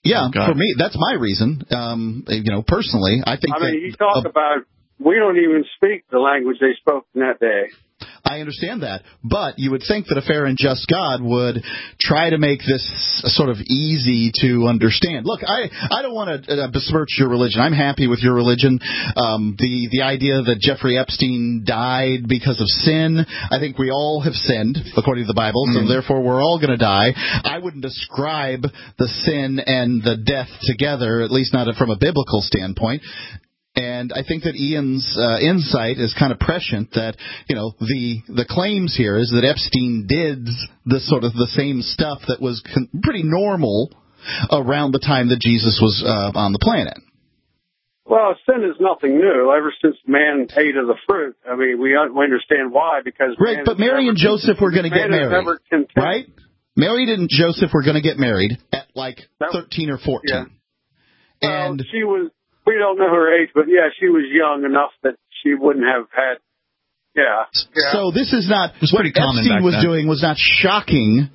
Yeah, for me, that's my reason. Personally, I think. You talk about we don't even speak the language they spoke in that day. I understand that, but you would think that a fair and just God would try to make this sort of easy to understand. Look, I don't want to besmirch your religion. I'm happy with your religion. The idea that Jeffrey Epstein died because of sin, I think we all have sinned, according to the Bible, so therefore we're all going to die. I wouldn't describe the sin and the death together, at least not from a biblical standpoint. And I think that Ian's insight is kind of prescient that, the claims here is that Epstein did the same stuff that was pretty normal around the time that Jesus was on the planet. Well, sin is nothing new. Ever since man ate of the fruit, we understand why, because right. But Mary and Joseph were going to get married, right? Mary and Joseph were going to get married at 13 or 14, yeah. And she was. We don't know her age, but she was young enough that she wouldn't have had. Yeah. So this is not what Epstein was doing was not shocking.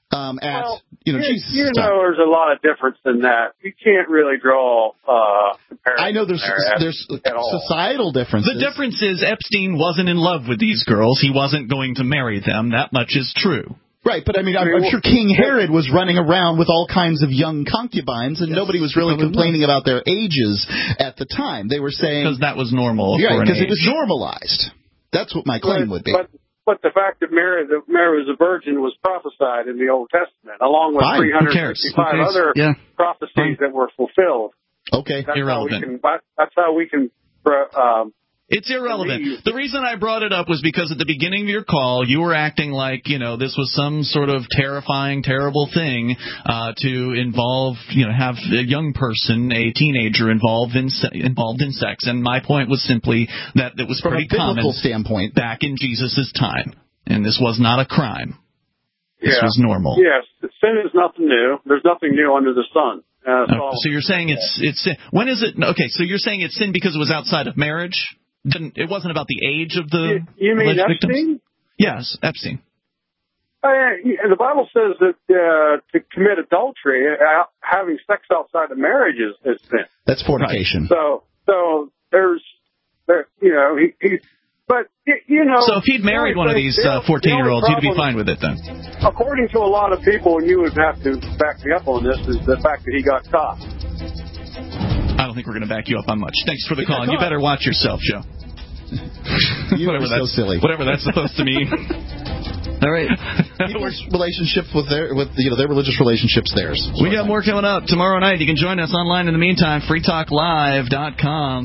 Jesus. There's a lot of difference in that. You can't really draw comparisons. I know there's societal differences. The difference is Epstein wasn't in love with these girls. He wasn't going to marry them. That much is true. Right, but I'm sure King Herod was running around with all kinds of young concubines, and nobody was really complaining about their ages at the time. They were saying... Because that was normal. Yeah, because it was normalized. That's what my claim would be. But the fact that Mary was a virgin was prophesied in the Old Testament, along with 365 other prophecies that were fulfilled. Okay, that's irrelevant. That's how we can... It's irrelevant. The reason I brought it up was because at the beginning of your call, you were acting like, this was some sort of terrifying, terrible thing to involve, have a young person, a teenager involved in sex. And my point was simply that it was pretty common standpoint back in Jesus' time. And this was not a crime. This was normal. Yes, sin is nothing new. There's nothing new under the sun. So you're saying it's sin. When is it? Okay, so you're saying it's sin because it was outside of marriage? It wasn't about the age of the you mean alleged Epstein? victims? Yes, Epstein. The Bible says that to commit adultery, having sex outside of marriage is sin. That's fornication. Right. So there's, but So if he'd married one of these 14-year-olds, he'd be fine with it then. According to a lot of people, and you would have to back me up on this, is the fact that he got caught. I don't think we're going to back you up on much. Thanks for the call. You better watch yourself, Joe. You're so silly. Whatever that's supposed to mean. All right. People's relationships with their religious relationships, theirs. We got more coming up tomorrow night. You can join us online in the meantime. freetalklive.com.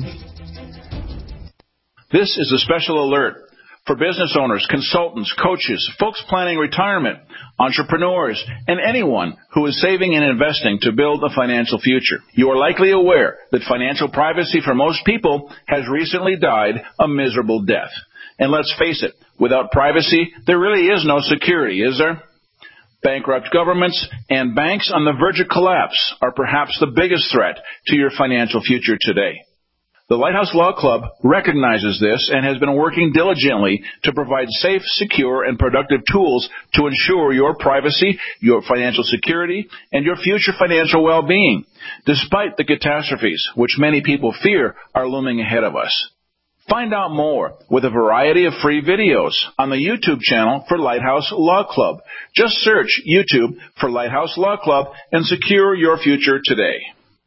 This is a special alert for business owners, consultants, coaches, folks planning retirement, entrepreneurs, and anyone who is saving and investing to build a financial future. You are likely aware that financial privacy for most people has recently died a miserable death. And let's face it, without privacy, there really is no security, is there? Bankrupt governments and banks on the verge of collapse are perhaps the biggest threat to your financial future today. The Lighthouse Law Club recognizes this and has been working diligently to provide safe, secure, and productive tools to ensure your privacy, your financial security, and your future financial well-being, despite the catastrophes which many people fear are looming ahead of us. Find out more with a variety of free videos on the YouTube channel for Lighthouse Law Club. Just search YouTube for Lighthouse Law Club and secure your future today.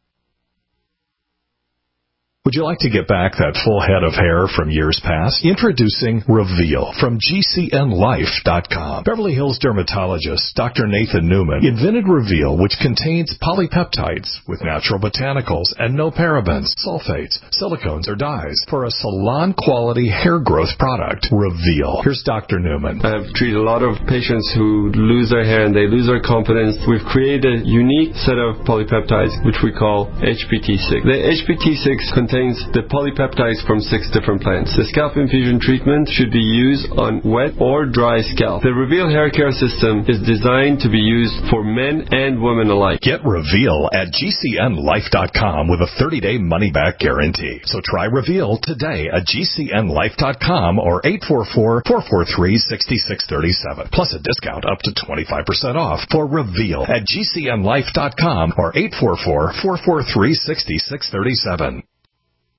Would you like to get back that full head of hair from years past? Introducing Reveal from GCNlife.com. Beverly Hills dermatologist Dr. Nathan Newman invented Reveal, which contains polypeptides with natural botanicals and no parabens, sulfates, silicones, or dyes for a salon-quality hair growth product. Reveal. Here's Dr. Newman. I've treated a lot of patients who lose their hair and they lose their confidence. We've created a unique set of polypeptides, which we call HPT6. The HPT6 contains contains the polypeptides from 6 different plants. The scalp infusion treatment should be used on wet or dry scalp. The Reveal hair care system is designed to be used for men and women alike. Get Reveal at GCNlife.com with a 30-day money-back guarantee. So try Reveal today at GCNlife.com or 844-443-6637. Plus a discount up to 25% off for Reveal at GCNlife.com or 844-443-6637.